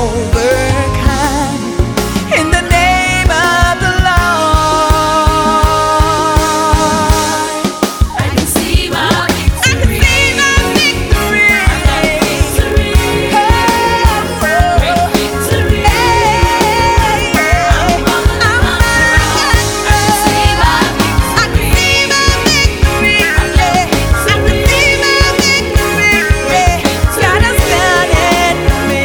overcome in the name of the Lord. I can see my victory. I can see my victory. Great victory. I'm more than a conqueror. I can see my victory. I can see my victory. God has done it for me.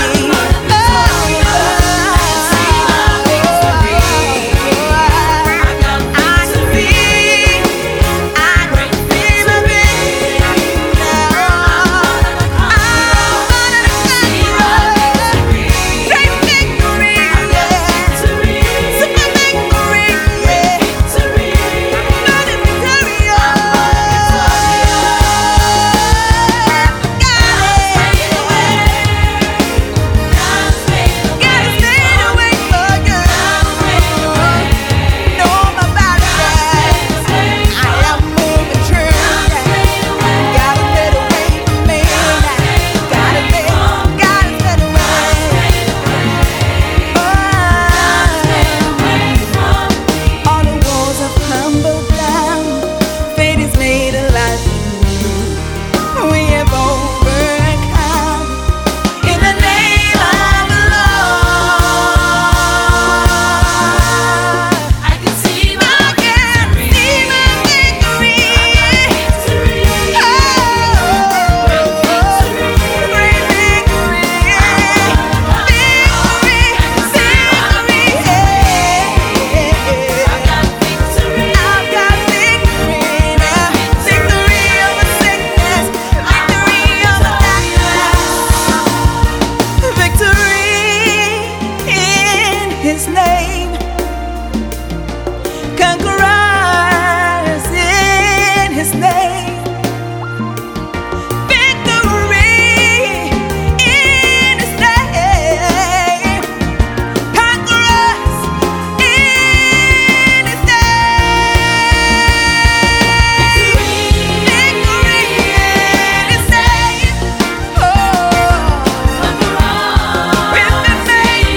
His name, conquerors in His name, victory in His name, conquerors in His name, victory in His name. Oh, we've been made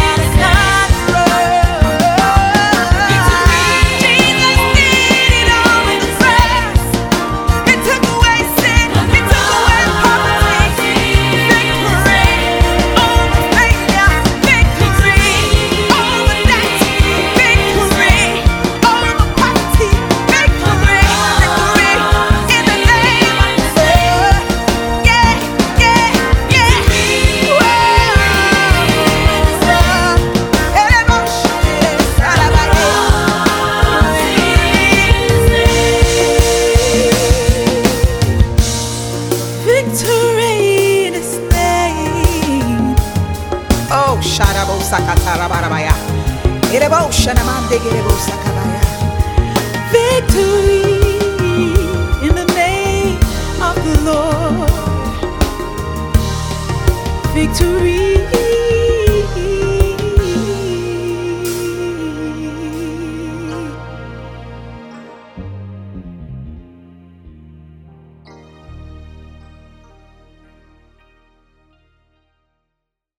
victory in His name. Oh, Sharabo Sakatarabarabaya. Erebo Shanamande Gerebo Sakabaya. Victory in the name of the Lord. Victory.